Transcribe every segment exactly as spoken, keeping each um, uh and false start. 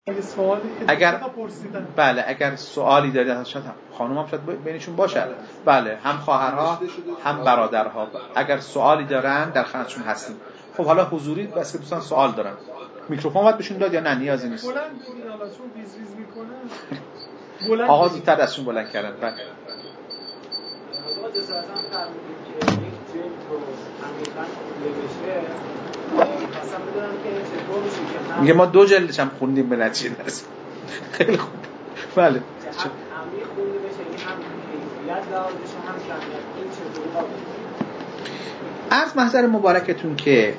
اگه سوالی اگر بله اگر سوالی دارید شاید خانم هم شاید بینشون باشه. بله هم خواهرها هم برادرها اگر سوالی دارن در خدمتشون هستیم. خب حالا حضوری بس که دوستان سوال دارن میکروفون باید بهشون داد یا نه نیازی نیست؟ بلند بگین حالا چون ویز ویز میکنن. آقا زودتر دستشون بلند کردن. بله. آقا جسارتا فرمودید که یک جلد رو عمیقاً خونده بشه. مثلا بدونم که چطور میشه که میگه ما دو جلدش هم خوندیم به نتیجه نرسیم. خیلی خوب. بله. عمیق خونده بشه این هم کیفیت داره بشه هم جمعیت این چطوری قابل عرض محضر مبارکتون که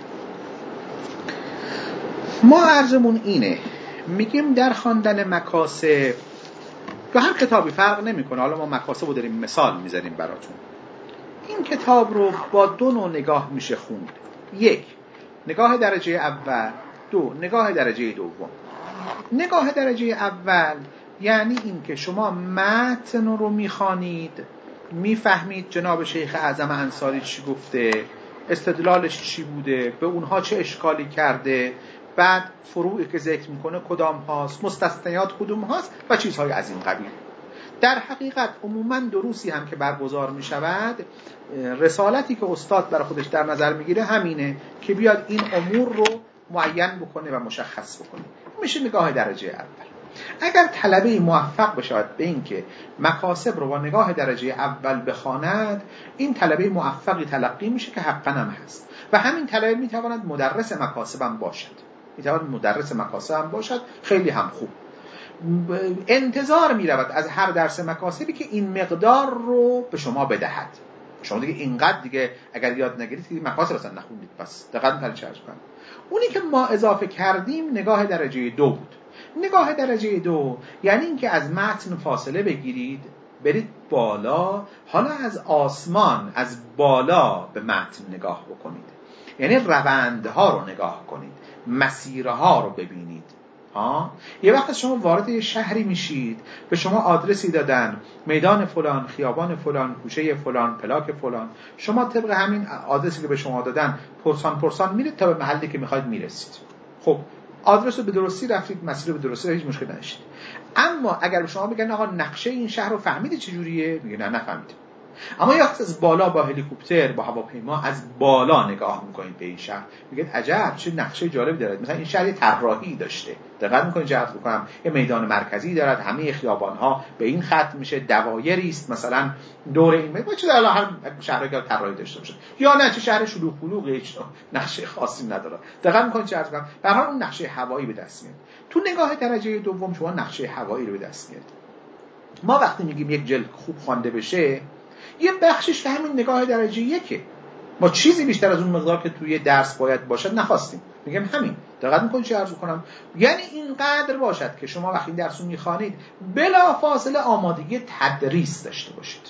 ما عرضمون اینه میگیم در خواندن مکاسب تو هر کتابی فرق نمیکنه. حالا ما مکاسب رو داریم مثال میزنیم براتون. این کتاب رو با دو نوع نگاه میشه خوند. یک، نگاه درجه اول. دو، نگاه درجه دوم. نگاه درجه اول یعنی این که شما متن رو میخوانید، میفهمید جناب شیخ اعظم انصاری چی گفته، استدلالش چی بوده، به اونها چه اشکالی کرده، بعد فروعی که ذکر میکنه کدام هاست، مستثنیات کدوم هاست و چیزهای از این قبیل. در حقیقت عموماً دروسی هم که برگزار میشود، رسالتی که استاد برای خودش در نظر میگیره همینه که بیاد این امور رو معین بکنه و مشخص بکنه. میشه نگاه درجه اول. اگر طلبه موفق بشود به این که مکاسب رو با نگاه درجه اول بخواند، این طلبه موفقی تلقی میشه که حقا هم هست و همین طلبه میتواند مدرس مکاسب هم باشد. میتواند مدرس مکاسب هم باشد، خیلی هم خوب. انتظار میرود از هر درس مکاسبی که این مقدار رو به شما بدهد. شما دیگه اینقدر دیگه اگر یاد نگیرید که مکاسب اصلا نخوندید. پس دقیقاً ترجمه کنم. اونی که ما اضافه کردیم نگاه درجه دو بود. نگاه درجه دو یعنی این که از متن فاصله بگیرید، برید بالا، حالا از آسمان از بالا به متن نگاه بکنید. یعنی روندها رو نگاه کنید، مسیرها رو ببینید. ها؟ یه وقت شما وارد یه شهری میشید، به شما آدرسی دادن، میدان فلان، خیابان فلان، کوچه فلان، پلاک فلان، شما طبق همین آدرسی که به شما دادن پرسان پرسان میرید تا به محلی که میخواید میرسید. خب آدرس رو به درستی رفتید، مسیر رو به درستی، هیچ مشکلی نشید. اما اگر به شما بگن آقا نقشه این شهر رو فهمیدی چجوریه؟ میگه نه نفهمیدم. اما یا از بالا با هلیکوپتر با هواپیما از بالا نگاه میکنید به این شهر، میگید عجب چه نقشه جالبی داره. مثلا این شهر یه طراحی داشته، دقت میکنید چه عرض بکنم، یه میدان مرکزی دارد، همه خیابان‌ها به این خط میشه، دوایری است مثلا دور این میدان، چه الان هر شهری که طراحی داشته باشه، یا نه چه شهر شلوغ پلوغه، هیچ نقشه خاصی نداره. دقت میکنید چه عرض بکنم، به هر حال اون نقشه هوایی به دست میاد. تو نگاه درجه دوم شما نقشه هوایی رو به دست میاد. ما وقتی میگیم یک جلد خوب خوانده بشه، یه بخشش که همین نگاه درجه یکه. ما چیزی بیشتر از اون مقدار که توی درس باید باشد نخواستیم. میگم همین. دقت می‌کنید چه عرض کنم؟ یعنی اینقدر باشد که شما وقتی درس رو می‌خوانید بلا فاصله آمادگی تدریس داشته باشید.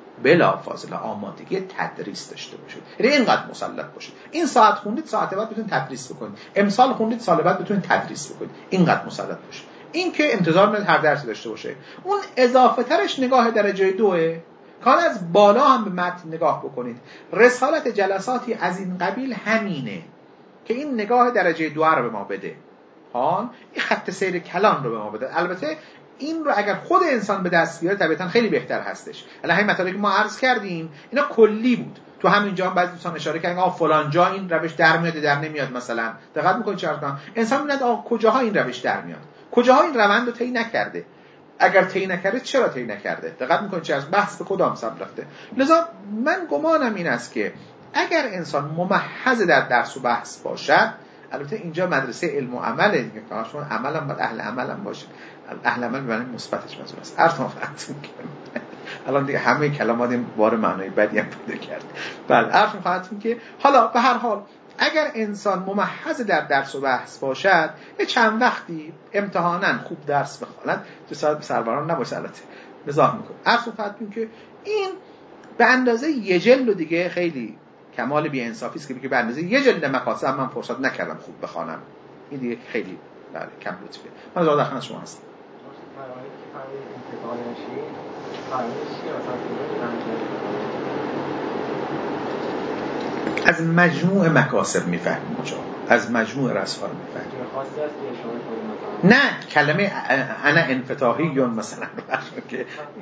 بلا فاصله آمادگی تدریس داشته باشید. یعنی اینقدر مسلط باشید. این ساعت خوندید، ساعت بعد بتونید تدریس بکنید. امسال خوندید، سال بعد بتونید تدریس بکنید. اینقدر مسلط باشید. این که انتظار میاد هر درسی داشته باشه. اون اضافه ترش نگاه درجه دوه. کان از بالا هم به متن نگاه بکنید. رسالت جلساتی از این قبیل همینه که این نگاه درجه دو رو به ما بده. ها، این خط سیر کلام رو به ما بده. البته این رو اگر خود انسان به دست بیاره طبیعتا خیلی بهتر هستش. الان همین مطالبی که ما عرض کردیم اینا کلی بود. تو همین جا هم بعضی دوستان اشاره کردن آ فلان جا این روش در میاد در نمیاد مثلا. دقت می‌کنید چه کنم؟ انسان میاد آ کجاها این روش در میاد. کجاها این روند رو طی نکرده. اگر طی نکرده چرا طی نکرده؟ دقت می‌کنید چه از بحث به کدام سمت رفته. لذا من گمانم این است که اگر انسان ممحض در درس و بحث باشد، البته اینجا مدرسه علم و عمله دیگه، چون عمل هم باید اهل عمل هم باشه. اهل عمل به معنی مثبتش منظور است. ارتام خدمتتون که الان دیگه همه کلمات این بار معنای بدی هم پیدا کرد. بله ارتام خدمتتون که حالا به هر حال اگر انسان ممحض در درس و بحث باشد، یه چند وقتی امتحانا خوب درس بخواند، تو ساعت سروران نباشه البته بزاح میکنه. ارتام خدمتتون که این به اندازه یه جلد دیگه خیلی کمال بی انصافی است که بگه به اندازه یه جلد مکاسب من فرصت نکردم خوب بخوانم. این دیگه خیلی بله کم لطفه. من زاد خدمت شما هستم. برای که فهمید انتقال نشی فهمیدش که مثلا از مجموع مکاسب میفهمیم اونجا، از مجموع رسوار میفهمیم. نه کلمه انا انفتاحی یا مثلا که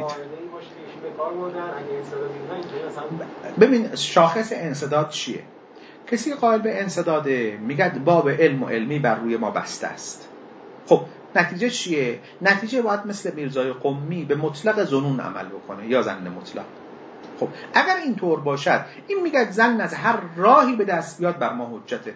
ببین شاخص انسداد چیه؟ کسی قائل به انسداده میگه باب علم و علمی بر روی ما بسته است. خب نتیجه چیه؟ نتیجه باید مثل میرزای قمی به مطلق ظنون عمل بکنه یا ظن مطلق. خب اگر اینطور باشد این میگه ظن از هر راهی به دست بیاد بر ما حجته،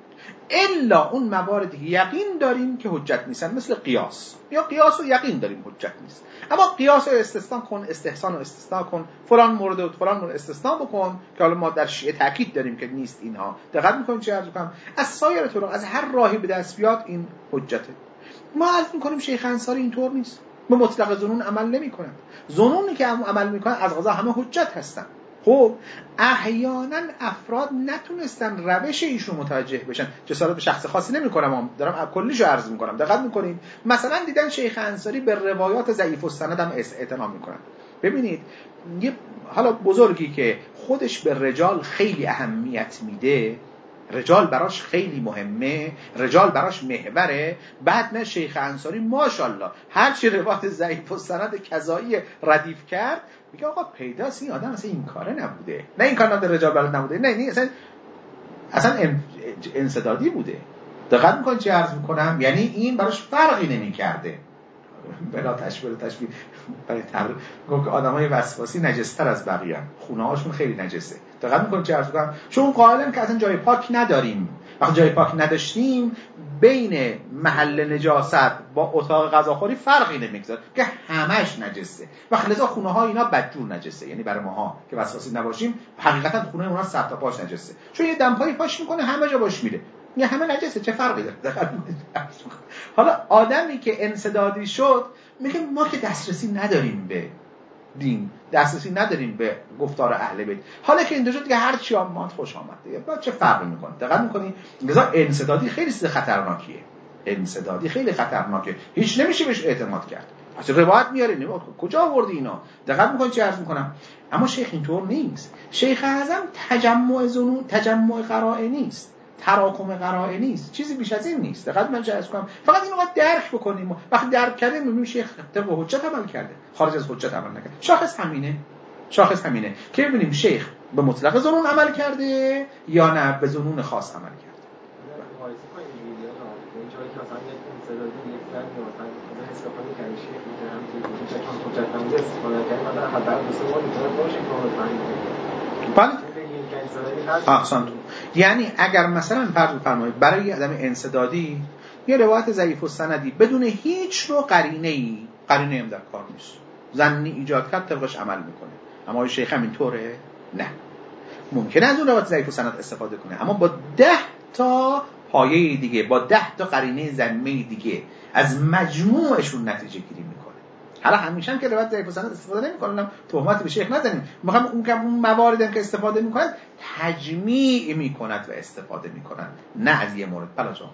الا اون مواردی یقین داریم که حجت نیستن، مثل قیاس یا قیاس و یقین داریم حجت نیست، اما قیاس رو استثناء کن، استحسان رو استثناء کن، فلان مورد و فلان مورد استثناء بکن که حالا ما در شیعه تاکید داریم که نیست. اینها دقت میکنیم چه عرض کنم، از سایر طرق از هر راهی به دست بیاد این حجته. ما عرض میکنیم شیخ انصاری اینطور نیست، به مطلق ظنون عمل نمیکنن، ظنونی که هم عمل میکنن از قضا همه حجت هستن. خب احیانا افراد نتونستن روش ایشون متوجه بشن، جسارت به شخص خاصی نمیکنم، دارم کلیشو عرض میکنم، دقت میکنین مثلا دیدن شیخ انصاری به روایات ضعیف السند هم اعتنا میکنن. ببینید یه حالا بزرگی که خودش به رجال خیلی اهمیت میده، رجال براش خیلی مهمه، رجال براش محوره، بعد نه شیخ انصاری ماشاءالله هر چی روایت ضعیف السند کذایی ردیف کرد میگه آقا پیداست این آدم اصلا این کاره نبوده، نه این کار نبوده رجال بلد نبوده، نه نه اصلا اصلا انسدادی بوده. دقت میکنید چه عرض میکنم؟ یعنی این براش فرقی نمیکرده. بلا تشبیه تشبیه برای تر گفت که آدمای وسواسی نجستر از بقیه، خونه هاشون خیلی نجسه. دقت میکنید چه عرض میکنم؟ چون قائلن که اصلا جای پاک نداریم، وقتی جای پاک نداشتیم بین محل نجاست با اتاق غذاخوری فرقی نمیگذاره که همش نجسه و لذا خونه ها اینا بدجور نجسه. یعنی برای ماها که وسواسی نباشیم حقیقتا خونه اونها صد تا پاش نجسه، چون یه دمپایی پاش میکنه همه جا باش میره، یه همه نجسه، چه فرقی داره؟ حالا آدمی که انسدادی شد میگه ما که دسترسی نداریم به دین، دسترسی نداریم به گفتار اهل بیت، حالا که این شد دیگه هر چی آمد خوش آمد دیگه، بعد چه فرقی میکنه؟ دقت میکنی؟ لذا انسدادی خیلی چیز خطرناکیه، انسدادی خیلی خطرناکه، هیچ نمیشه بهش اعتماد کرد. اصلا روایت میاره نمیاد کجا آوردی اینا؟ دقت میکنی چه عرض میکنم؟ اما شیخ اینطور نیست. شیخ اعظم تجمع زنون، تجمع قرائن نیست، تراکم قرائن نیست، چیزی بیش از این نیست. دقت من چه عرض کنم؟ فقط اینو باید درک بکنیم. وقتی درک کردیم میبینیم شیخ طبق حجت عمل کرده، خارج از حجت عمل نکرده. شاخص همینه، شاخص همینه که ببینیم شیخ به مطلق ظنون عمل کرده یا نه به ظنون خاص عمل کرده. بله احسنتون. یعنی اگر مثلا فرض بفرمایید برای عدم انسدادی یه روایت ضعیف السندی بدون هیچ نوع قرینه‌ای، قرینه هم در کار نیست، ظنی ایجاد کرد طبقش عمل میکنه، اما آقای شیخ هم اینطوره؟ نه، ممکنه از اون روایت ضعیف السند استفاده کنه اما با ده تا پایه دیگه، با ده تا قرینه ضمنی دیگه از مجموعشون نتیجه گیری میکنه. حالا همیشه هم که روایت ضعیف السند استفاده نمی‌کنن، تهمت به شیخ نزنیم، میخوام اون که اون مواردی که استفاده میکنن تجمیع میکند و استفاده میکنن، نه از یه مورد. بلا جان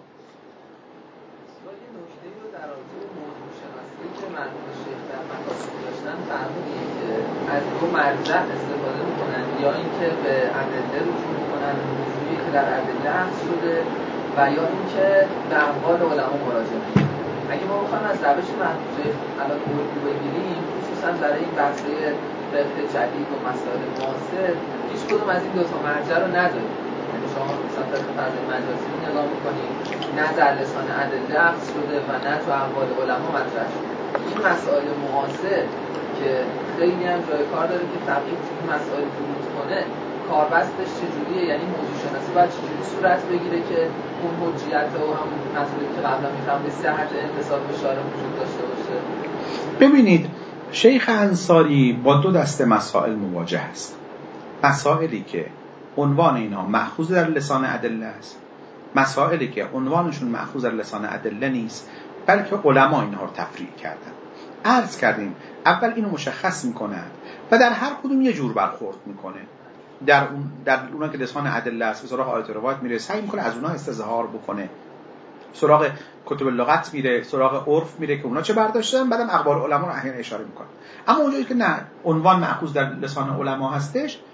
که مرحوم شیخ در مقاصد داشتن فرمودید که از دو مرجع استفاده میکنن، یا اینکه به ادله رجوع میکنن، رجوعی که در ادله عرض شده، و یا اینکه به اقوال علما مراجعه میکنن. اگه ما بخوایم از روش مرحوم شیخ الان کلی بگیریم، خصوصا برای این بحث فقه جدید و مسائل معاصر، هیچ کدوم از این دو تا مرجع رو نداریم. یعنی شما مثلا فقه فضای مجازی نگاه میکنید، نه در لسان ادله عرض شده و نه تو اقوال علما مطرح شده. این مسائل معاصر که خیلی هم جای کار داره که فقیه تو این مسائل ورود کنه، کاربستش چجوریه؟ یعنی موضوع شناسی باید چجوری صورت بگیره که اون حجیت و هم مسئله که قبلا میفهم به صحت انتساب به شارع وجود داشته باشه. ببینید شیخ انصاری با دو دسته مسائل مواجه است. مسائلی که عنوان اینا مأخوذ در لسان ادله است، مسائلی که عنوانشون مأخوذ در لسان ادله نیست بلکه علما اینها رو تفریع کردن. عرض کردیم اول اینو مشخص میکنن و در هر کدوم یه جور برخورد میکنه. در اون در اونها که لسان ادله است، سراغ آیات و روایات میره، سعی میکنه از اونها استظهار بکنه، سراغ کتب لغت میره، سراغ عرف میره که اونها چه برداشتن، بعدم اقوال علما رو احیانا اشاره میکنه. اما اونجایی که نه عنوان مأخوذ در لسان علما هستش،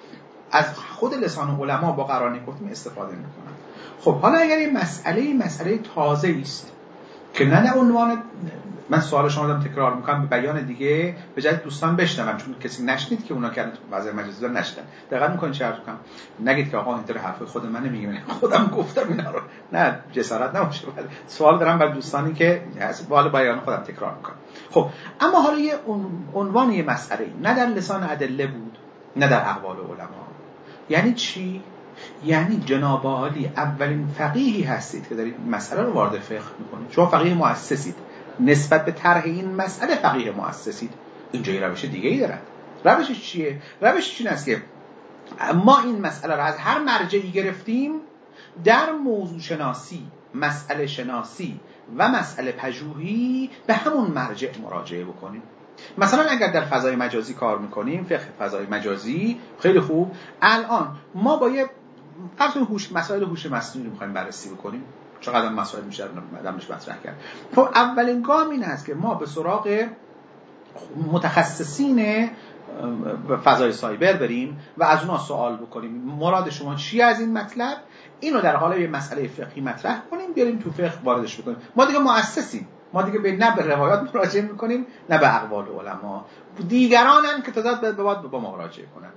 از خود لسان علما با قرائن گفتیم استفاده میکنن. خب حالا اگر این مسئله مسئله تازه است که نه نه عنوان، من سوال شما دارم تکرار میکنم به بیان دیگه به جای دوستان بشنون، چون کسی نشنید که اونا کردن تو فضای مجازی رو نشدن. دقیقاً میکنین چه عرض کنم، نگید که آقا اینطور حرف خود من نمیگم، خودم گفتم اینا رو، نه جسارت نباشه. سوال دارم برای دوستانی که سوال بیان خودم تکرار میکنم. خب اما حالا یه عنوان یه مسئله نه در لسان ادله بود نه در اقوال علما. یعنی چی؟ یعنی جناب عالی اولین فقیهی هستید که دارید مسئله رو وارد فقه میکنید. شما فقیه مؤسسید، نسبت به طرح این مسئله فقیه مؤسسید. اینجا یه روش دیگه ای دارد. روشش چیه؟ روشش این است که ما این مسئله رو از هر مرجعی گرفتیم، در موضوع شناسی، مسئله شناسی و مسئله پژوهی به همون مرجع مراجعه بکنیم. مثلا اگر در فضای مجازی کار میکنیم، فقه فضای مجازی، خیلی خوب، الان ما با یه اصلا هوش مسائل هوش مصنوعی رو می‌خوایم بررسی بکنیم، چقدر مسائل میشه آدمش مطرح کرد. خب اولین گام این هست که ما به سراغ متخصصین فضای سایبر بریم و از اونها سوال بکنیم مراد شما چیه از این مطلب، اینو در حال یه مسئله فقهی مطرح کنیم، بیاریم تو فقه واردش بکنیم. ما دیگه مؤسسیم، ما دیگه به نه به روایات مراجعه میکنیم نه به اقوال علما. دیگرانن که تضاد به بعد با ما مراجعه کنن.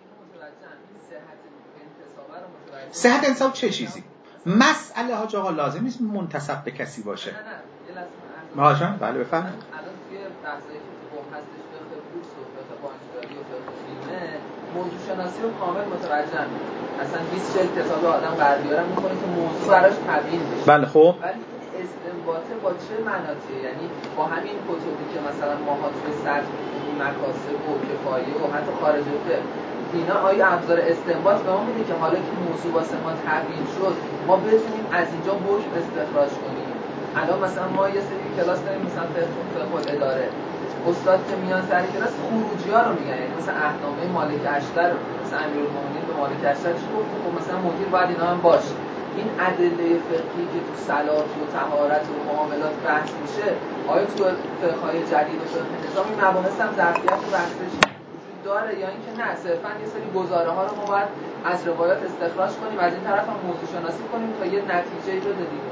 صحت انساب چه چیزی؟ مسئله ها آقا لازم نیست منتسب به کسی باشه. نه نه یه لحظه ما بله بفرمایید. الان توی بحثایی که تو قوم هستش فقه بورس و فقه بانکداری و فقه بیمه موضوع شناسی رو کامل متوجهم. اصلا بیست چهل کتاب آدم قرار بیارم میکنه که موضوع براش تبیین بشه. بله خب ولی استنباطه با چه معناتیه؟ یعنی با همین کتبی که مثلا ماها توی سطح می‌خونیم، مکاسب و کفایه و حتی خارج فقه، اینا آیا ابزار استنباط به ما میده که حالا که موضوع واسه ما تبیین شد ما بتونیم از اینجا حکم استخراج کنیم؟ الان مثلا ما یه سری کلاس داریم مثلا فقه الاداره، استاد که میان سر کلاس خروجی‌ها رو میگن، یعنی مثلا اهنامه مالک اشتر، مثلا امیرالمومنین به مالک اشتر چی گفت؟ خب مثلا مدیر باید اینا هم باشه. این ادله فقهی که تو صلات و طهارت و معاملات بحث میشه، آیا تو فقه‌های جدید و فقه نظام این مباحث هم ظرفیت و بحثش وجود داره یا اینکه نه صرفاً یه سری گزاره ها رو ما باید از روایات استخراج کنیم، از این طرف هم موضوع شناسی کنیم تا یه نتیجه‌ای بده دیگه؟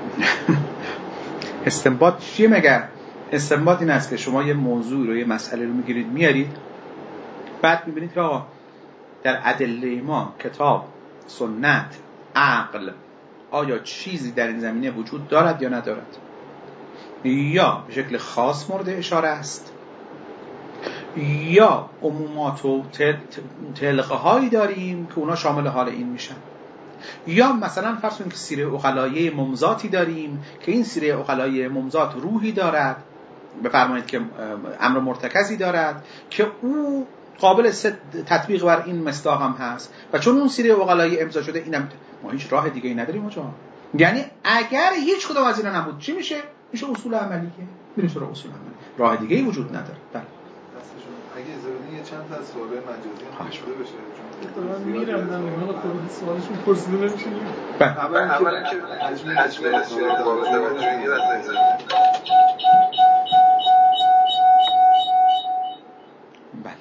استنباط چیه مگر؟ استنباط این است که شما یه موضوع رو، یه مسئله رو میگیرید میارید، بعد میبینید که آقا در ادله ما کتاب، سنت، عقل آیا چیزی در این زمینه وجود دارد یا ندارد، یا به شکل خاص مورد اشاره است یا عمومات و تلقه هایی داریم که اونا شامل حال این میشن، یا مثلا فرض کنید که سیره عقلایه ممزاتی داریم که این سیره عقلایه ممزات روحی دارد، بفرمایید که امر مرتکزی دارد که او قابل تطبیق بر این مصداق هم هست و چون اون سیره عقلایه امضا شده اینم ما هیچ راه دیگه ای نداریم آقا. یعنی اگر هیچ کدوم از اینا نبود چی میشه؟ میشه اصول عملیه. میشه راه اصول عملی. راه دیگه ای وجود نداره. بله. اگه اجازه یه چند تا سوال مجازی هم شده بشه چون من میرم در حال خود سوالشون پرسیده نمیشه. اولا که حجم حجم سوال قابل توجهی را نظر بله.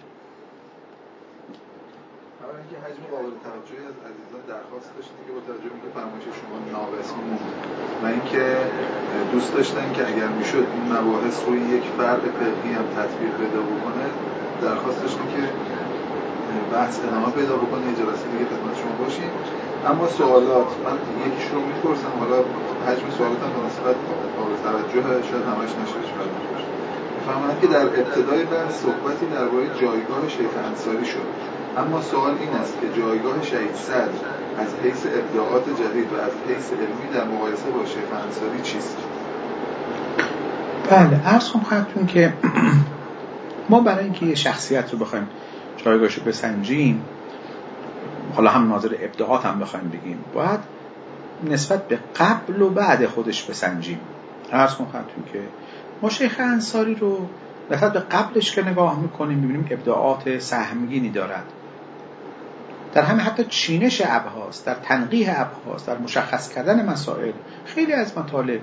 اولا که حجم قابل توجهی از عزیزان درخواست داشتن که با توجه به فرمایش شما ناقص موند و اینکه دوست داشتن که اگر میشد این مباحث روی یک فرد فقهی هم تطبیق پیدا بکنه، درخواست داشتن که بحث ادامه پیدا بکنه، جلسه دیگه خدمت شما باشیم. اما سوالات من یکیش رو میپرسم، حالا حجم سوالات هم به نسبت قابل توجه شاید همش نشه شاید باشه. میفهمند که در ابتدای بحث صحبتی درباره جایگاه شیخ انصاری شد، اما سوال این است که جایگاه شهید صدر از حیث ابداعات جدید و از حیث علمی در مقایسه با شیخ انصاری چیست؟ بله، عرض کنم خدمتتون که ما برای اینکه یه شخصیت رو بخوایم جایگاهش رو بسنجیم، حالا هم ناظر ابداعات هم بخوایم بگیم، باید نسبت به قبل و بعد خودش بسنجیم. عرض کنم خدمتتون که ما شیخ انصاری رو نسبت به قبلش که نگاه میکنیم میبینیم ابداعات سهمگینی دارد در همه، حتی چینش ابحاث، در تنقیح ابحاث، در مشخص کردن مسائل. خیلی از مطالب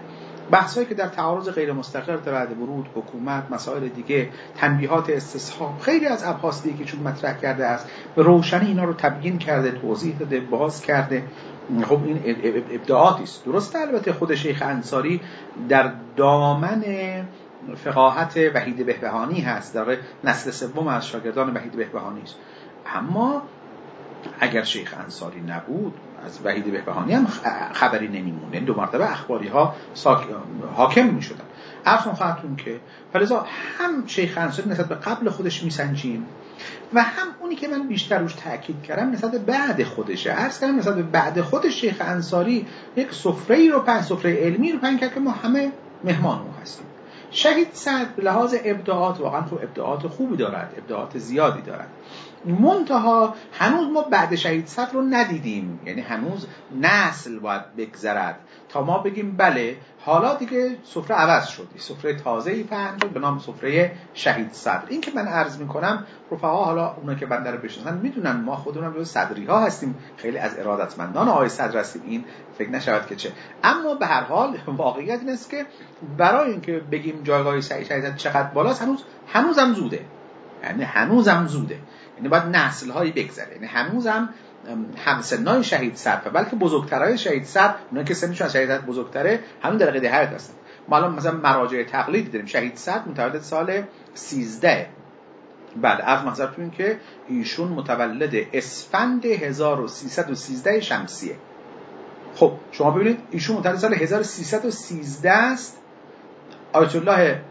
بحثایی که در تعارض غیر مستقر در بعد ورود، حکومت، مسائل دیگه، تنبیهات استصحاب، خیلی از ابحاث دیگه که چون مطرح کرده است به روشنی اینا رو تبیین کرده، توضیح داده، باز کرده. خب این ابداعاتی است. درسته البته خود شیخ انصاری در دامن فقاهت وحید بهبهانی هست، در نسل سوم از شاگردان وحید بهبهانی است، اما اگر شیخ انصاری نبود از وحید بهبهانی هم خبری نمیمونه. این دو مرتبه اخباری ها ساک... حاکم میشدن. عرضم خواهدتون که فلذا هم شیخ انصاری نسبت به قبل خودش میسنجیم و هم اونی که من بیشتر روش تأکید کردم نسبت به بعد خودشه. عرض کردم نسبت به بعد خودش شیخ انصاری یک سفره‌ای رو پنج سفره علمی رو پنج کرد که ما همه مهمان او هستیم. شهید سعد به لحاظ ابداعات واقعا خوب ابداعات خوبی دارد، ابداعات زیادی دارد، منتها هنوز ما بعد شهید سعد رو ندیدیم. یعنی هنوز نسل باید بگذرد تا ما بگیم بله حالا دیگه سفره عوض شد، سفره تازه‌ای پهن شد به نام سفره شهید صدر. این که من عرض میکنم رفقا، حالا اونا که بنده رو بشناسن میدونن ما خودمون جز صدری ها هستیم، خیلی از ارادتمندان آقای صدر هستیم، این فکر نشود که چه. اما به هر حال واقعیت این است که برای اینکه بگیم جایگاه شهید صدر چقدر بالاست هنوز هنوزم زوده. یعنی هنوزم زوده، یعنی باید نسل هایی بگذره. یعنی هنوزم همسنای شهید صدر بلکه بزرگترای شهید صدر، اونایی که سنشون از شهید صدر بزرگتره همون در قید حیات هستن. ما الان مثلا مراجع تقلیدی داریم. شهید صدر متولد سال سیزده، بعد از محضرتون که ایشون متولد اسفند هزار و سیصد و سیزده شمسیه. خب شما ببینید ایشون متولد سال هزار و سیصد و سیزده است، آیت الله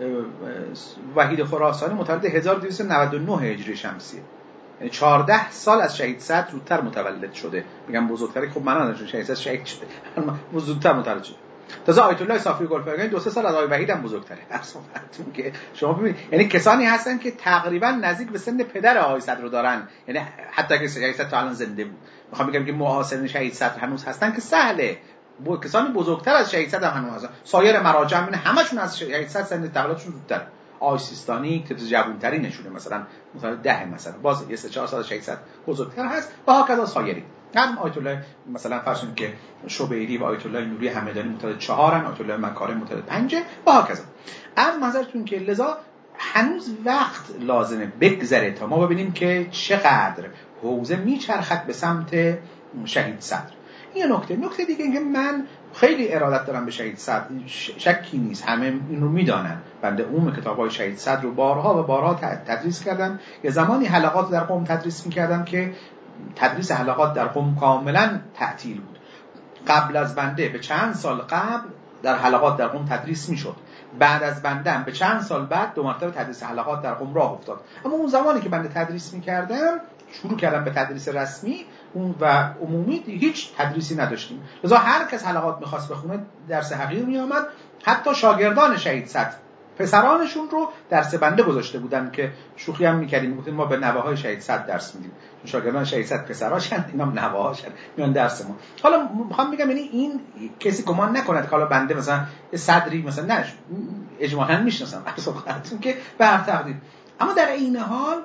وحید خراسانی متولد هزار و دویست و نود و نه هجری شمسیه. یعنی چهارده سال از شهید صدر زودتر متولد شده. میگم بزرگتره، خب من نداشتم شهید صدر شهید شده زودتر متولد شده. تازه آیت الله صافی گلپایگانی دو سه سال از آقای وحید هم بزرگتره. اصلا که شما ببینید یعنی کسانی هستن که تقریبا نزدیک به سن پدر آقای صدر رو دارن. یعنی حتی که شهید صدر تا الان زنده بود، میخوام بگم که معاصرین شهید صدر هنوز هستن که سهله. با کسانی بزرگتر از شهید صدر هم هنوز هستن. سایر مراجع من همشون از شهید صدر سن تولدشون زودتره. آقای سیستانی که جوان‌ترین نشونه مثلا مثلا ده مثلا باز یه سه چهار سال شهید صدر بزرگتر هست و هاکذا سایری. هم آیت الله مثلا فرض کنید که شبیری و آیت الله نوری همدانی متولد چهارن، آیت الله مکارم متولد پنجه و هاکذا. از منظرتون که لذا هنوز وقت لازمه بگذره تا ما ببینیم که چقدر حوزه میچرخد به سمت شهید صدر. این نکته. نکته دیگه اینکه من خیلی ارادت دارم به شهید صدر، شکی نیست، همه این رو میدانن. بنده عموم کتاب‌های شهید صدر رو بارها و بارها تدریس کردم. یه زمانی حلقات در قم تدریس می‌کردم که تدریس حلقات در قم کاملا تعطیل بود. قبل از بنده به چند سال قبل در حلقات در قم تدریس میشد. بعد از بنده به چند سال بعد دو مرتبه تدریس حلقات در قم راه افتاد. اما اون زمانی که بنده تدریس می‌کردم شروع کردم به تدریس رسمی اون و عمومی هیچ تدریسی نداشتیم. لذا هر کس حلقات می‌خواست بخونه درس حقیر می‌آمد. حتی شاگردان شهید صدر پسرانشون رو درس بنده گذاشته بودن که شوخی هم می‌کردیم، میگفتیم ما به نوه‌های شهید صدر درس میدیم. چون شاگردان شهید صدر پسراشن، اینا نوه‌هاشن، میان درس ما. حالا می‌خوام بگم یعنی این کسی گمان نکند که حالا بنده مثلا صدری مثلا نه اجمالاً میشناسم اصلا خاطرم که به هر تقدیر. اما در این حال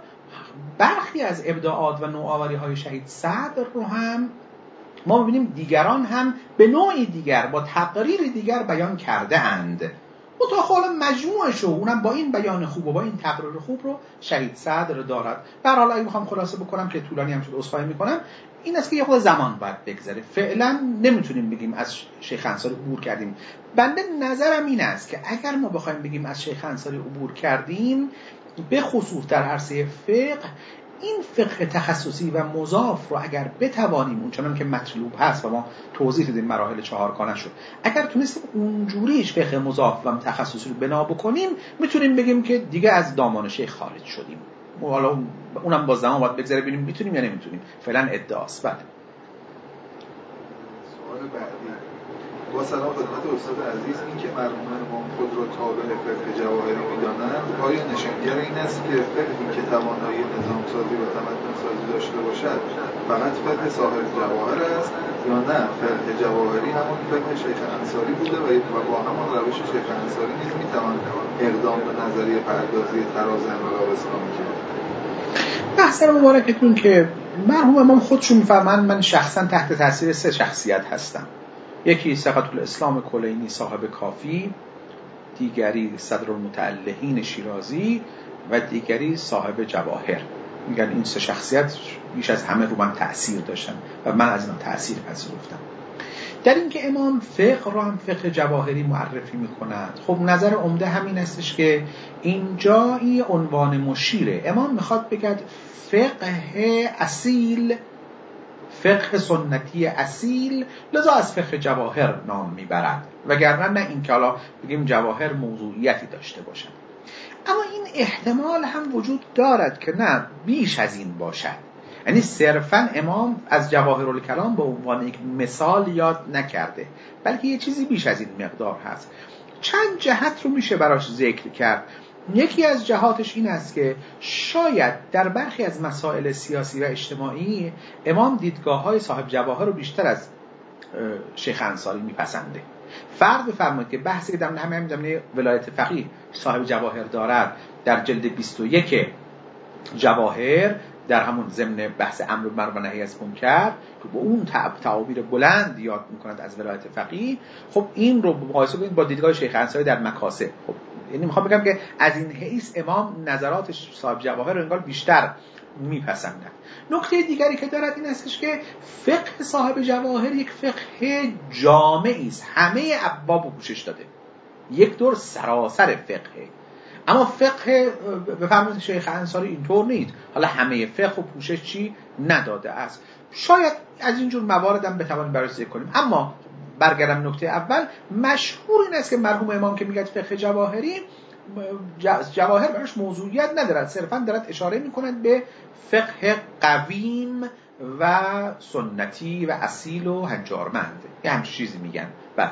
برخی از ابداعات و نوآوری‌های شهید صدر رو هم ما ببینیم دیگران هم به نوعی دیگر با تقریر دیگر بیان کرده اند. متأخر مجموعشو اونم با این بیان خوب و با این تقریر خوب رو شهید صدر دارد. به هر حال اگه میخوام خلاصه بکنم که طولانی هم شد عذرخواهی میکنم، این است که یه خود زمان باید بگذره. فعلا نمیتونیم بگیم از شیخ انصاری عبور کردیم. بنده نظرم این است که اگر ما بخوایم بگیم از شیخ انصاری عبور کردیم، به خصوص در عرصه فقه، این فقه تخصصی و مضاف رو اگر بتوانیم اونچنان که مطلوب هست و ما توضیح دادیم مراحل چهارگانه شد، اگر تونستیم اونجوریش فقه مضاف و تخصصی رو بنا بکنیم، میتونیم بگیم که دیگه از دامان شیخ خارج شدیم. حالا اونم با زمان باید بگذره ببینیم میتونیم یا نمیتونیم. فعلا ادعاست. بله. سوال بعدی. با سلام خدمت استاد عزیز، این که مرحومان ما خود را تابع فقه جواهری می‌دانند، آیا نشانگر این است که فقهی که توانایی نظام‌سازی و تمدن‌سازی داشته باشد فقط فقه صاحب جواهر است، یا نه فقه جواهری همون فقه شیخ انصاری بوده و با همان روش شیخ انصاری نیز می‌توان اقدام به نظریه پردازی تراز انقلاب اسلامی کرد؟ بحث مبارکتون که مرحوم امام خودشون می‌فرمایند من شخصا تحت تاثیر سه شخصیت هستم. یکی ثقة الاسلام کلینی صاحب کافی، دیگری صدرالمتألهین شیرازی و دیگری صاحب جواهر. میگن این سه شخصیت بیش از همه رو من تأثیر داشتن و من از اینا تأثیر پذیرفتم. در این که امام فقه را هم فقه جواهری معرفی میکند، خب نظر عمده همین استش که اینجا این عنوان مشیره. امام میخواد بگد فقه اصیل، فقه سنتی اصیل، لذا از فقه جواهر نام میبرد، وگرنه نه این که حالا بگیم جواهر موضوعیتی داشته باشد. اما این احتمال هم وجود دارد که نه بیش از این باشد، یعنی صرفاً امام از جواهرالکلام به عنوان یک مثال یاد نکرده، بلکه یه چیزی بیش از این مقدار هست. چند جهت رو میشه براش ذکر کرد. یکی از جهاتش این است که شاید در برخی از مسائل سیاسی و اجتماعی امام دیدگاه‌های صاحب جواهر رو بیشتر از شیخ انصاری میپسنده. فرض بفرمایید که بحثی که در همین زمینه ولایت فقیه صاحب جواهر دارد، در جلد بیست و یک جواهر در همون ضمن بحث امر بالمعروف و نهی از منکر که با اون تعابیر بلند یاد میکند از ولایت فقیه، خب این رو مقایسه کنید با دیدگاه شیخ انصاری در مکاسب. خب یعنی میخوام بگم که از این حیث امام نظراتش صاحب جواهر رو انگار بیشتر میپسندن. نکته دیگری که دارد این استش که فقه صاحب جواهر یک فقه جامعی است، همه ابواب پوشش داده، یک دور سراسر فقه. اما فقه به فرمان شیخ انصاری اینطور نیست، حالا همه فقه و پوشش چی نداده است. شاید از اینجور موارد هم بتوانیم براش ذکر کنیم. اما برگردم نکته اول، مشهور این است که مرحوم امام که میگه فقه جواهری، جواهر براش موضوعیت ندارد، صرفا دارد اشاره میکنند به فقه قویم و سنتی و اصیل و هنجارمند، یه همچین چیزی میگن. بله.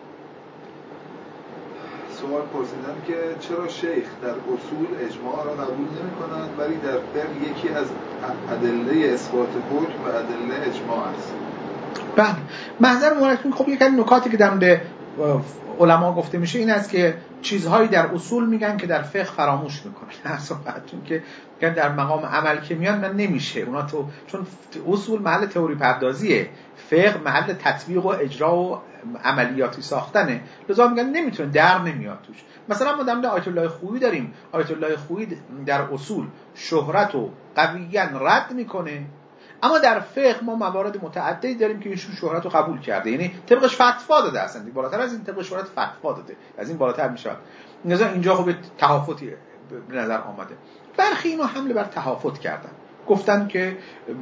سوال پرسیدم که چرا شیخ در اصول اجماع را قبول نمی کنند ولی در فقه یکی از ادله اثبات حکم و ادله اجماع است؟ بله، محضر مورد. خب یک نکاتی که در مورد علما گفته میشه این است که چیزهایی در اصول میگن که در فقه فراموش میکنن. هر صحبتون که در مقام عمل که میان من نمیشه اونا تو، چون اصول محل تئوری پردازیه، فقه محل تطبیق و اجرا و عملیاتی ساختنه، لذا میگن نمیتونه، در نمیاد توش. مثلا ما در مورد آیت الله خویی داریم، آیت الله خویی در اصول شهرت و قویاً رد میکنه، اما در فقه ما موارد متعددی داریم که ایشون شهرت رو قبول کرده، یعنی طبقش فتوا داده، اصلا بالاتر از این طبق شهرت فتوا داده، از این بالاتر میشود. نظر اینجا خب تهافتی به نظر آمده. برخی اینو حمله بر تهافت کردن، گفتن که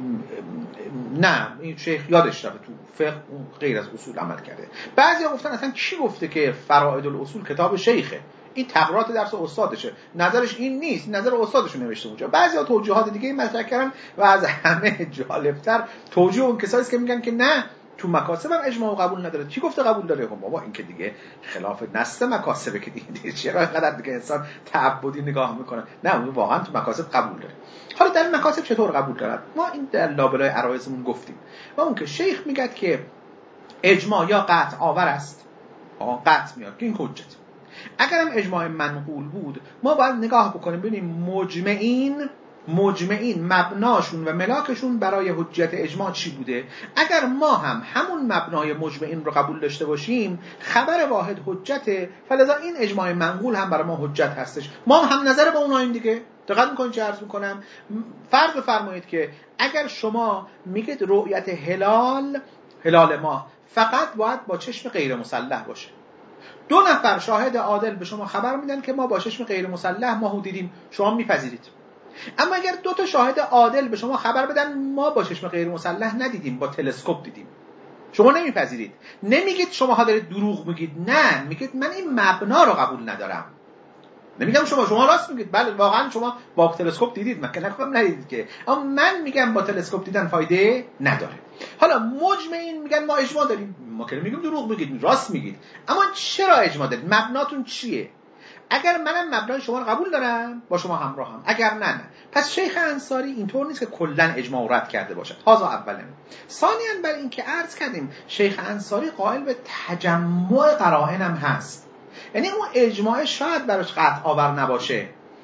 نه این شیخ یادش رفته تو فقه اون غیر از اصول عمل کرده. بعضیا گفتن اصلا کی گفته که فرائد الاصول کتاب شیخه، این تقرارات درس استادشه، نظرش این نیست، نظر استادش نوشته اونجا. بعضیا توجیهات دیگه مطرح کردن و از همه جالبتر توجیه اون کسایی است که میگن که نه تو مکاسب هم اجماع قبول نداره. کی گفته قبول داره؟ خب بابا این که دیگه خلاف نص مکاسبه که دیگه چرا اینقدر دیگه انسان تعبدی نگاه میکنه؟ نه اون واقعا تو مکاسب قبول داره. حالا در مکاسب چطور قبول دارد؟ ما این در لابلای عرایضمون گفتیم و اون که شیخ میگه که اجماع یا قطع آور است، آقا قطع میاد که این حجت. اگر هم اجماع منقول بود ما باید نگاه بکنیم ببینیم مجمعین مجمعین مبناشون و ملاکشون برای حجت اجماع چی بوده. اگر ما هم همون مبنای مجمعین رو قبول داشته باشیم خبر واحد حجته، فلذا این اجماع منقول هم برای ما حجت هستش. ما هم, هم نظر با اوناییم دیگه. دقت میکنید چه عرض میکنم؟ فرض بفرمایید که اگر شما میگید رؤیت هلال هلال ماه فقط باید با چشم غیر مسلح باشه، دو نفر شاهد عادل به شما خبر میدن که ما با چشم غیر مسلح ماهو دیدیم، شما میپذیرید. اما اگر دو تا شاهد عادل به شما خبر بدن ما با چشم غیر مسلح ندیدیم، با تلسکوپ دیدیم، شما نمیپذیرید. نمیگید شما دارید دروغ میگید، نه میگید من این مبنا رو قبول ندارم. نمیگم شما شما راست میگید، بله واقعا شما با تلسکوپ دیدید، من که نگفتم ندیدید که، اما من میگم با تلسکوپ دیدن فایده نداره. حالا مجمعین میگن ما اجماع داریم، ما که میگیم دروغ میگید، راست میگید. اما چرا اجماع دارید؟ مبناتون چیه؟ اگر منم مبنای شما رو قبول دارم با شما همراهم، اگر نه نه. پس شیخ انصاری اینطور نیست که کلا اجماع رد کرده باشد. هذا اولا. ثانیاً بر این که عرض کردیم شیخ انصاری قائل به تجمع قرائن هم هست، یعنی اون اجماع شاید براش قطع آور نباشه،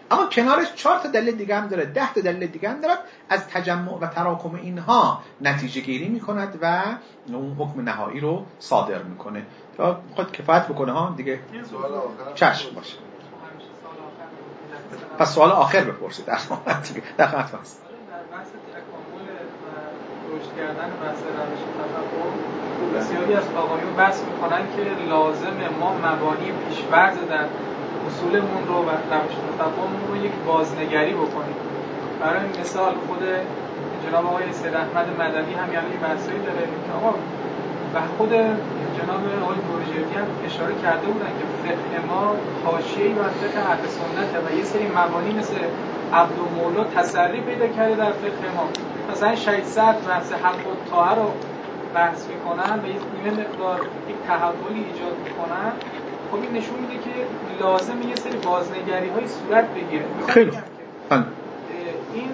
اما کنارش چهار تا دلیل دیگه هم داره، ده تا دلیل دیگه هم داره، از تجمع و تراکم اینها نتیجه گیری میکند و اون حکم نهایی رو صادر میکنه. تا خود کفایت بکنه ها دیگه. سوال آخر چشم باشه. پس سوال آخر بپرسید در خدمت دیگه. در خدمت هست. در بحث تکامل و رشد کردن بحث روش تفکر، بسیاری از آقایون بحث میکنن که لازمه ما مبانی پیش‌فرض در اصولمون رو و روش تفکرمون رو یک بازنگری بکنیم. برای مثال خود جناب آقای سید احمد مدنی هم یعنی بحثایی داره که آقا و خود جناب آقای بروجردی هم اشاره کرده بودن که فقه ما حاشیه‌ای بر فقه اهل سنته و یه سری مبانی مثل عبدالمولا تسری پیدا کرده در فقه ما. مثلا شهید سعد بحث حق و طاعه رو بحث میکنن و یه مقدار یک تحولی ایجاد میکنن. خب این نشون میده که لازم یه سری بازنگری های صورت بگیره. خیلی این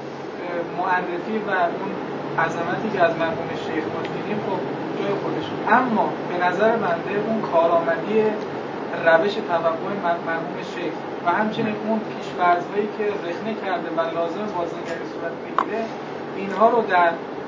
معرفی و اون عظمتی که از مرحوم شیخ ما دیدیم خب جای خودش، اما به نظر بنده اون کارآمدی روش تفکر مرحوم شیخ و همچنین اون پیش‌فرض‌هایی که رخنه کرده و لازم بازنگری صورت بگیره، اینها رو در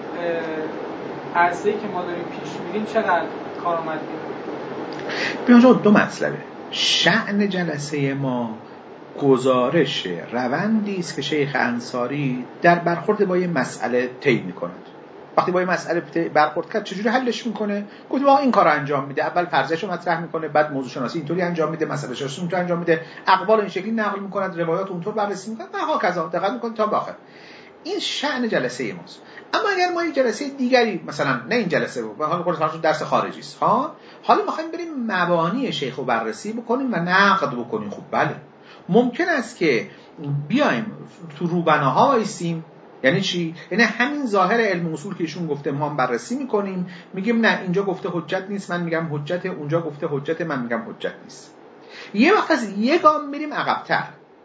عرصه‌ای که ما داریم پیش می‌ریم چقدر کارآمد بیان جا دو مطلبه. شأن جلسه ما گزارش روندی است که شیخ انصاری در برخورد با یه مسئله طی می‌کند. وقتی با یه مسئله برخورد کرد چجوری حلش میکنه؟ گفت واقعا این کارو انجام میده، اول فرضش رو مطرح میکنه، بعد موضوع شناسی اینطوری انجام میده، مسئله شناسی اینطوری انجام میده، اقوال این شکلی نقل میکند، روایات اونطور بررسی میکنه و هاکذا دقت میکنه تا به آخر. این شأن جلسه ماست. اما اگر ما یک جلسه دیگری مثلا نه این جلسه بود، حالا خودش درس خارجی است ها، حالا میخوایم بریم مبانی شیخو بررسی بکنیم و نقد بکنیم، خب بله ممکن است که بیایم تو روبناها وایسیم. یعنی چی؟ یعنی همین ظاهر علم اصول که ایشون گفته ما هم بررسی میکنیم، میگیم نه اینجا گفته حجت نیست، من میگم حجته، اونجا گفته حجته، من میگم حجت نیست. یه وقت از یه گام میریم عقب‌تر،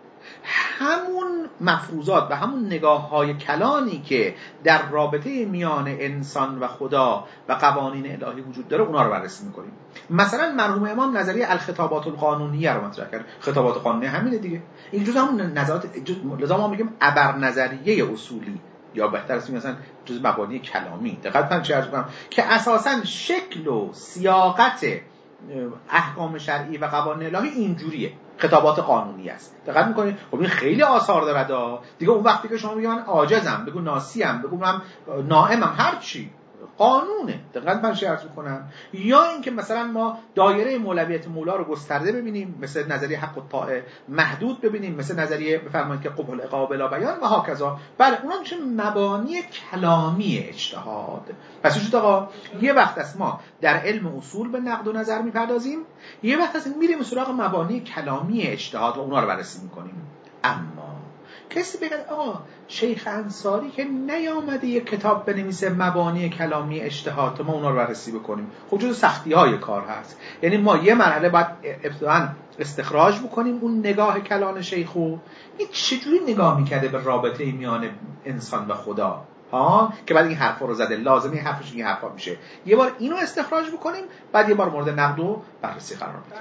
همون مفروضات و همون نگاه‌های کلانی که در رابطه میان انسان و خدا و قوانین الهی وجود داره اونا رو بررسی میکنیم. مثلا مرحوم امام نظریه الخطابات القانونیه رو مطرح کرد. خطابات قانونی همینه دیگه، این جزء همون نظرات، لذا ما میگیم ابر نظریه اصولی یا بهتر است مثلا جزء مبانی کلامی. دقت کنید چه عرض کنم که اساساً شکل و سیاقت احکام شرعی و قوانین الهی اینجوریه، خطابات قانونی است. دقت میکنید خب این خیلی آثار داره دا. دیگه اون وقتی که شما میگن عاجزم، بگو ناسیم، بگو من نائمم، هر چی قانونه. دقت من چه عرض میکنم؟ یا اینکه مثلا ما دایره مولویت مولا رو گسترده ببینیم، مثل نظریه حق و طاعه، محدود ببینیم، مثل نظریه بفرمایید که قبح العقاب بلا بیان و هاکذا. بله اونا میشه مبانی کلامی اجتهاد. پس وجود آقا یه وقت است ما در علم اصول به نقد و نظر میپردازیم، یه وقت است میریم سراغ مبانی کلامی اجتهاد و اونا رو بررسی میکنیم. اما کسی بگه آقا شیخ انصاری که نیامده یک کتاب بنویسه مبانی کلامی اجتهاد ما اونا رو بررسی بکنیم، خب جزو سختی های کار هست. یعنی ما یه مرحله باید ابتداً استخراج بکنیم اون نگاه کلان شیخو، این چجوری نگاه میکرده به رابطه میان انسان و خدا ها، که بعد این حرفا رو زده، لازمه این حرفش این حرفا میشه. یه بار اینو استخراج بکنیم، بعد یه بار مورد نقد و بررسی قرار بدیم.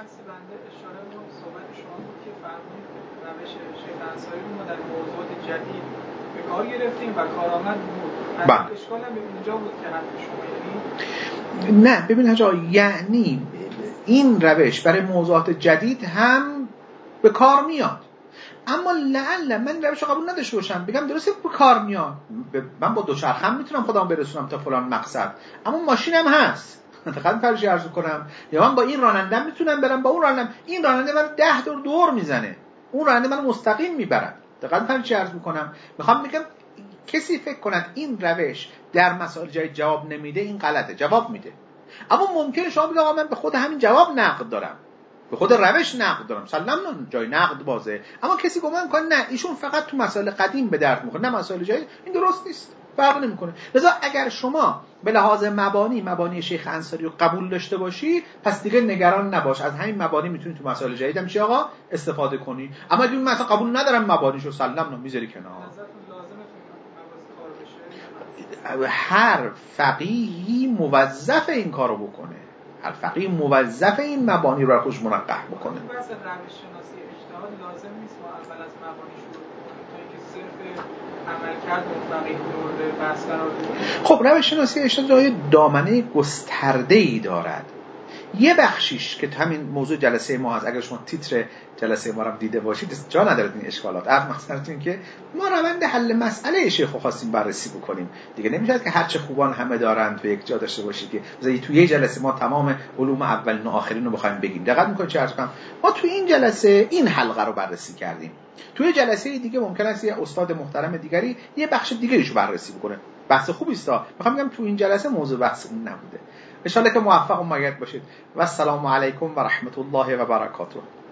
روش شیخ انصاری رو ما در موضوعات جدید به کار گرفتیم و کارآمد بود. بله. اشکال هم به اینجا بود که حرف شما یعنی نه ببین حاجا، یعنی این روش برای موضوعات جدید هم به کار میاد، اما لعل من روش قبول نداشته باشم بگم درسته به کار میاد، من با دوچرخم میتونم خودم برسونم تا فلان مقصد، اما ماشینم هست دقیقاً فرض عرض کنم، یا من با این راننده میتونم برم، با اون راننده این راننده من ده دور دور میزنه، اون راننده من مستقیم میبرد. دقیقاً فرض چی عرض میکنم؟ میخوام بگم کسی فکر کند این روش در مسائل جای جواب نمیده، این غلطه، جواب میده. اما ممکنه شما بگید آقا من به خود همین جواب نقد دارم، به خود روش نقد دارم، سلام جای نقد بازه. اما کسی گمان میکنه نه ایشون فقط تو مسائل قدیم به درد میخوره، نه مسائل جدید، این درست نیست، فرق نمیکنه. لذا اگر شما به لحاظ مبانی مبانی شیخ انصاری رو قبول داشته باشی، پس دیگه نگران نباش، از همین مبانی میتونی تو مسائل جدید هم چی آقا استفاده کنی. اما اگه مثلا قبول ندارم مبانیشو، سلام میذاری کنار. هر فقیهی موظف این کارو بکنه، هر فقیه موظف این مبانی رو خودش منقح بکنه. بحث روش شناسی اجتهاد لازم نیست ما اول از مبانی شروع کنیم تا اینکه صرف عملکرد منطقی مورد بحث قرار بدیم. خب روش شناسی ارشاد جای دامنه گسترده‌ای دارد. یه بخشیش که همین موضوع جلسه ما هست، اگر شما تیتر جلسه ما رو دیده باشید جا نداره این اشکالات. عرض مقصدتون که ما روند حل مسئله شیخ رو خواستیم بررسی بکنیم. دیگه نمیشه که هر چه خوبان همه دارن تو یک جا داشته باشید که مثلا تو یه جلسه ما تمام علوم اولین و آخرین رو بخوایم بگیم. دقت می‌کنید چه عرض کنم؟ ما تو این جلسه این حلقه رو بررسی کردیم. توی جلسه دیگه ممکن است یه استاد محترم دیگری یه بخش دیگه رو بررسی بکنه. بحث خوبی است. می‌خوام بگم تو این جلسه موضوع بحث اون نبوده. ان شاء الله که موفق و مایت باشید و السلام علیکم و رحمت الله و برکاته.